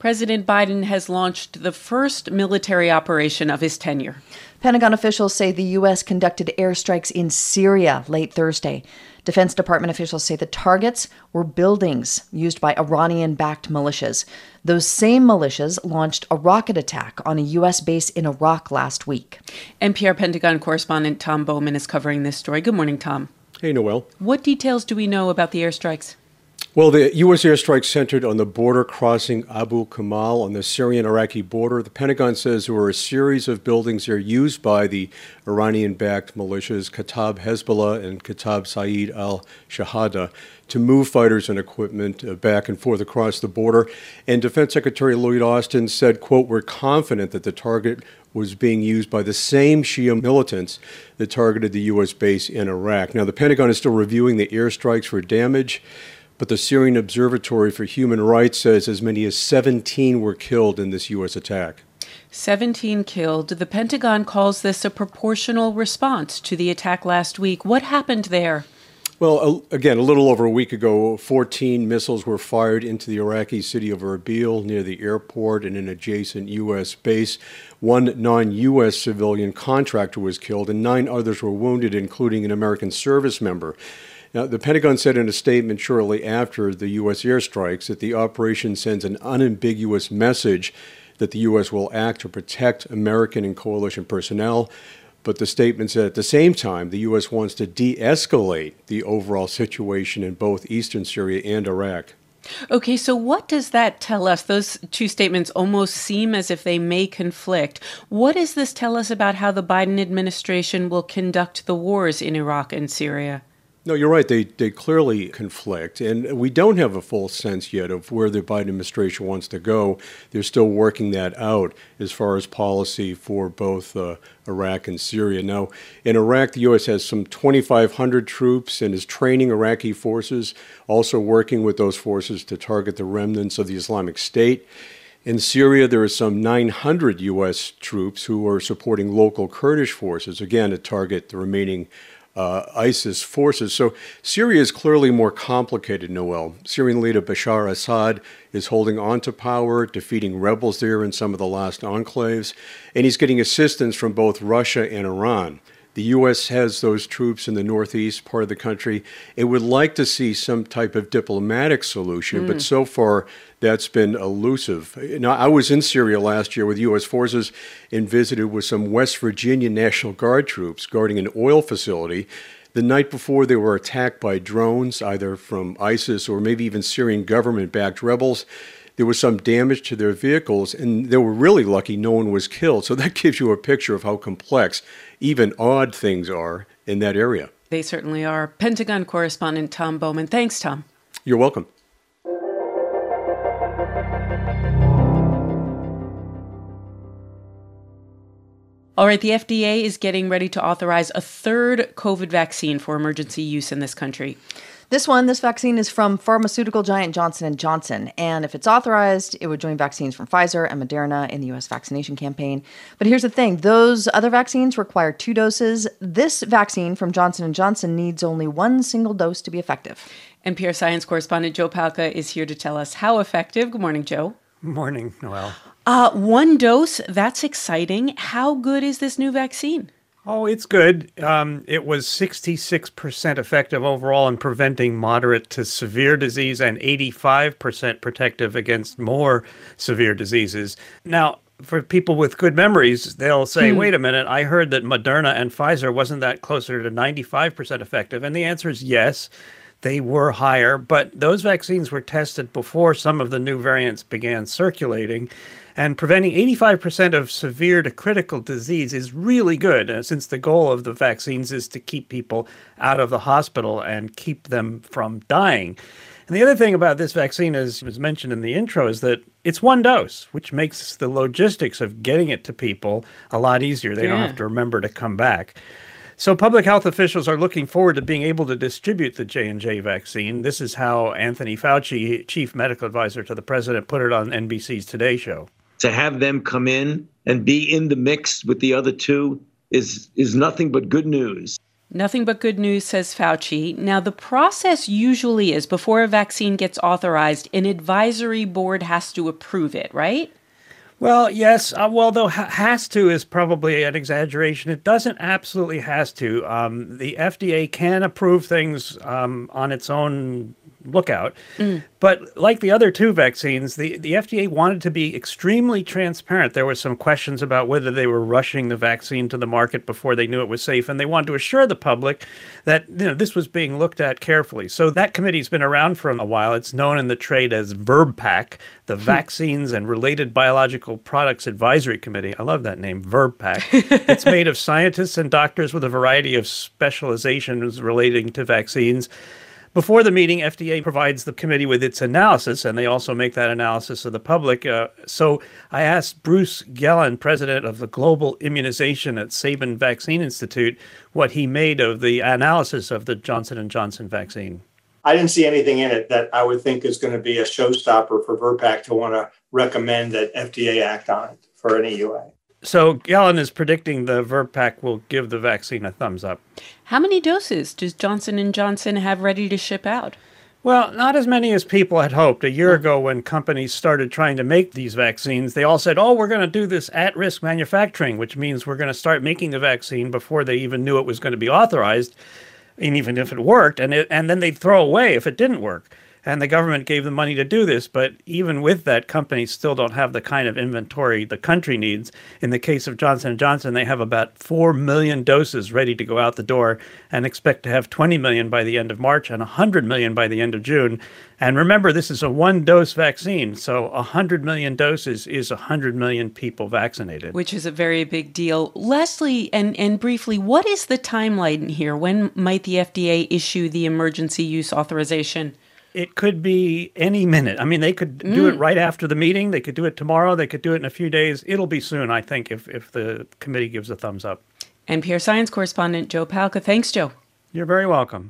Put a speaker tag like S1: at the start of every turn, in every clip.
S1: President Biden has launched the first military operation of his tenure.
S2: Pentagon officials say the U.S. conducted airstrikes in Syria late Thursday. Defense Department officials say the targets were buildings used by Iranian-backed militias. Those same militias launched a rocket attack on a U.S. base in Iraq last week.
S1: NPR Pentagon correspondent Tom Bowman is covering this story. Good morning, Tom.
S3: Hey, Noelle.
S1: What details do we know about the airstrikes?
S3: Well, the U.S. airstrike centered on the border crossing Abu Kamal on the Syrian-Iraqi border. The Pentagon says there were a series of buildings there used by the Iranian-backed militias Kataib Hezbollah and Kataib Saeed al-Shahada to move fighters and equipment back and forth across the border. And Defense Secretary Lloyd Austin said, quote, "We're confident that the target was being used by the same Shia militants that targeted the U.S. base in Iraq." Now, the Pentagon is still reviewing the airstrikes for damage, but the Syrian Observatory for Human Rights says as many as 17 were killed in this U.S. attack.
S1: 17 killed. The Pentagon calls this a proportional response to the attack last week. What happened there?
S3: Well, again, a little over a week ago, 14 missiles were fired into the Iraqi city of Erbil near the airport and an adjacent U.S. base. One non-U.S. civilian contractor was killed and 9 others were wounded, including an American service member. Now, the Pentagon said in a statement shortly after the U.S. airstrikes that the operation sends an unambiguous message that the U.S. will act to protect American and coalition personnel. But the statement said at the same time, the U.S. wants to de-escalate the overall situation in both eastern Syria and Iraq.
S1: Okay, so what does that tell us? Those two statements almost seem as if they may conflict. What does this tell us about how the Biden administration will conduct the wars in Iraq and Syria?
S3: No, you're right. They clearly conflict. And we don't have a full sense yet of where the Biden administration wants to go. They're still working that out as far as policy for both Iraq and Syria. Now, in Iraq, the U.S. has some 2,500 troops and is training Iraqi forces, also working with those forces to target the remnants of the Islamic State. In Syria, there are some 900 U.S. troops who are supporting local Kurdish forces, again, to target the remaining ISIS forces. So Syria is clearly more complicated, Noelle. Syrian leader Bashar Assad is holding on to power, defeating rebels there in some of the last enclaves, and he's getting assistance from both Russia and Iran. The U.S. has those troops in the northeast part of the country. It would like to see some type of diplomatic solution, but so far that's been elusive. Now, I was in Syria last year with U.S. forces and visited with some West Virginia National Guard troops guarding an oil facility. The night before, they were attacked by drones, either from ISIS or maybe even Syrian government-backed rebels. There was some damage to their vehicles, and they were really lucky no one was killed. So that gives you a picture of how complex, even odd things are in that area.
S1: They certainly are. Pentagon correspondent Tom Bowman. Thanks, Tom.
S3: You're welcome.
S1: All right, the FDA is getting ready to authorize a third COVID vaccine for emergency use in this country.
S2: This vaccine is from pharmaceutical giant Johnson & Johnson, and if it's authorized, it would join vaccines from Pfizer and Moderna in the U.S. vaccination campaign. But here's the thing. Those other vaccines require 2 doses. This vaccine from Johnson & Johnson needs only 1 single dose to be effective.
S1: NPR science correspondent Joe Palca is here to tell us how effective. Good morning, Joe.
S4: Morning, Noelle.
S1: 1 dose, that's exciting. How good is this new vaccine?
S4: Oh, it's good. It was 66% effective overall in preventing moderate to severe disease and 85% protective against more severe diseases. Now, for people with good memories, they'll say, wait a minute, I heard that Moderna and Pfizer wasn't that closer to 95% effective. And the answer is yes, they were higher, but those vaccines were tested before some of the new variants began circulating. And preventing 85% of severe to critical disease is really good, since the goal of the vaccines is to keep people out of the hospital and keep them from dying. And the other thing about this vaccine, as was mentioned in the intro, is that it's 1 dose, which makes the logistics of getting it to people a lot easier. They don't have to remember to come back. So public health officials are looking forward to being able to distribute the J&J vaccine. This is how Anthony Fauci, chief medical advisor to the president, put it on NBC's Today Show.
S5: To have them come in and be in the mix with the other 2 is nothing but good news.
S1: Nothing but good news, says Fauci. Now, the process usually is before a vaccine gets authorized, an advisory board has to approve it, right?
S4: Well, yes. Though has to is probably an exaggeration. It doesn't absolutely has to. The FDA can approve things on its own lookout. But like the other two vaccines, the FDA wanted to be extremely transparent. There were some questions about whether they were rushing the vaccine to the market before they knew it was safe, and they wanted to assure the public that this was being looked at carefully. So that committee's been around for a while. It's known in the trade as VRBPAC, the Vaccines and Related Biological Products Advisory Committee. I love that name, VRBPAC. It's made of scientists and doctors with a variety of specializations relating to vaccines. Before the meeting, FDA provides the committee with its analysis, and they also make that analysis of the public. So I asked Bruce Gellin, president of the Global Immunization at Sabin Vaccine Institute, what he made of the analysis of the Johnson & Johnson vaccine.
S5: I didn't see anything in it that I would think is going to be a showstopper for VRBPAC to want to recommend that FDA act on it for an EUA.
S4: So Gellin is predicting the VRBPAC will give the vaccine a thumbs up.
S1: How many doses does Johnson & Johnson have ready to ship out?
S4: Well, not as many as people had hoped. A year ago, when companies started trying to make these vaccines, they all said, we're going to do this at-risk manufacturing, which means we're going to start making the vaccine before they even knew it was going to be authorized, and even if it worked, and then they'd throw away if it didn't work. And the government gave them money to do this, but even with that, companies still don't have the kind of inventory the country needs. In the case of Johnson & Johnson, they have about 4 million doses ready to go out the door and expect to have 20 million by the end of March and 100 million by the end of June. And remember, this is a one-dose vaccine, so 100 million doses is 100 million people vaccinated.
S1: Which is a very big deal. Leslie, and briefly, what is the timeline here? When might the FDA issue the emergency use authorization?
S4: It could be any minute. I mean, they could do it right after the meeting. They could do it tomorrow. They could do it in a few days. It'll be soon, I think, if the committee gives a thumbs up.
S1: NPR science correspondent Joe Palca. Thanks, Joe.
S4: You're very welcome.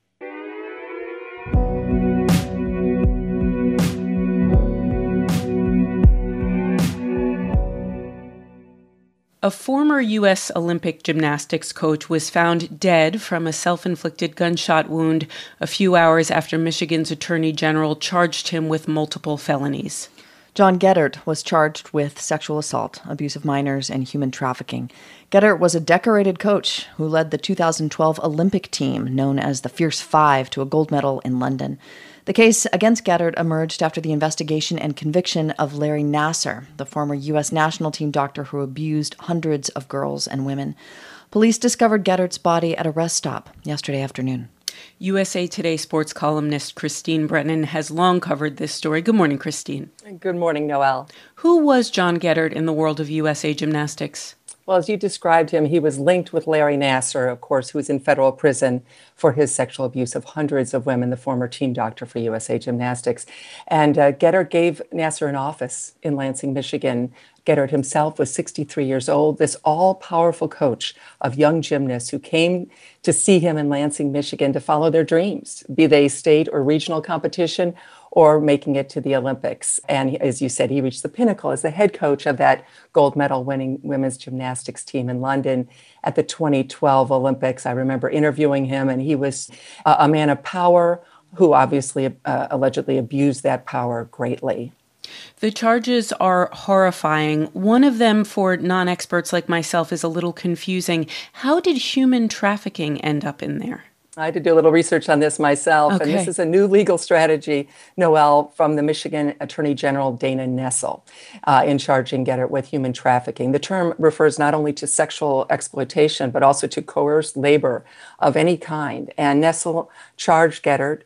S1: A former U.S. Olympic gymnastics coach was found dead from a self-inflicted gunshot wound a few hours after Michigan's Attorney General charged him with multiple felonies.
S2: John Geddert was charged with sexual assault, abuse of minors, and human trafficking. Geddert was a decorated coach who led the 2012 Olympic team, known as the Fierce Five, to a gold medal in London. The case against Geddert emerged after the investigation and conviction of Larry Nassar, the former U.S. national team doctor who abused hundreds of girls and women. Police discovered Geddert's body at a rest stop yesterday afternoon.
S1: USA Today sports columnist Christine Brennan has long covered this story. Good morning, Christine.
S6: Good morning, Noelle.
S1: Who was John Geddert in the world of USA gymnastics?
S6: Well, as you described him, he was linked with Larry Nassar, of course, who was in federal prison for his sexual abuse of hundreds of women, the former team doctor for USA Gymnastics. And Geddert gave Nassar an office in Lansing, Michigan. Geddert himself was 63 years old, this all-powerful coach of young gymnasts who came to see him in Lansing, Michigan to follow their dreams, be they state or regional competition or making it to the Olympics. And as you said, he reached the pinnacle as the head coach of that gold medal winning women's gymnastics team in London at the 2012 Olympics. I remember interviewing him, and he was a man of power who obviously allegedly abused that power greatly.
S1: The charges are horrifying. One of them, for non-experts like myself, is a little confusing. How did human trafficking end up in there?
S6: I had to do a little research on this myself,
S1: Okay.
S6: and this is a new legal strategy, Noelle, from the Michigan Attorney General Dana Nessel in charging Geddert with human trafficking. The term refers not only to sexual exploitation, but also to coerced labor of any kind. And Nessel charged Geddert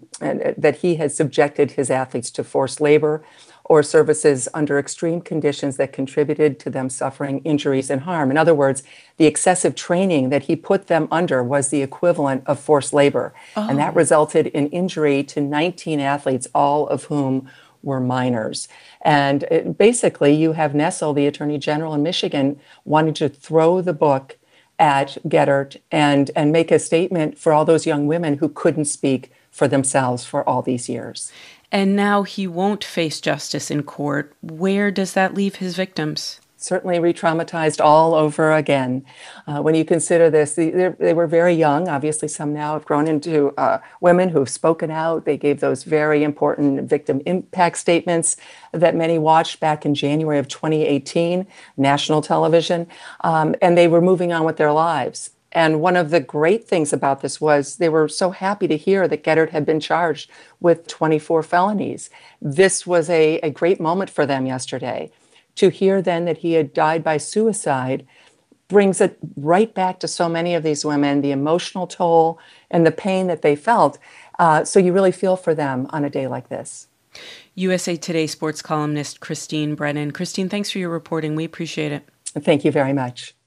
S6: that he had subjected his athletes to forced labor or services under extreme conditions that contributed to them suffering injuries and harm. In other words, the excessive training that he put them under was the equivalent of forced labor. And that resulted in injury to 19 athletes, all of whom were minors. And basically, you have Nessel, the Attorney General in Michigan, wanting to throw the book at Geddert and make a statement for all those young women who couldn't speak for themselves for all these years.
S1: And now he won't face justice in court. Where does that leave his victims?
S6: certainly re-traumatized all over again. When you consider this, they were very young. Obviously, some now have grown into women who've spoken out. They gave those very important victim impact statements that many watched back in January of 2018, national television, and they were moving on with their lives. And one of the great things about this was they were so happy to hear that Gettert had been charged with 24 felonies. This was a great moment for them yesterday. To hear then that he had died by suicide brings it right back to so many of these women, the emotional toll and the pain that they felt. So you really feel for them on a day like this.
S1: USA Today sports columnist Christine Brennan. Christine, thanks for your reporting. We appreciate it.
S6: Thank you very much.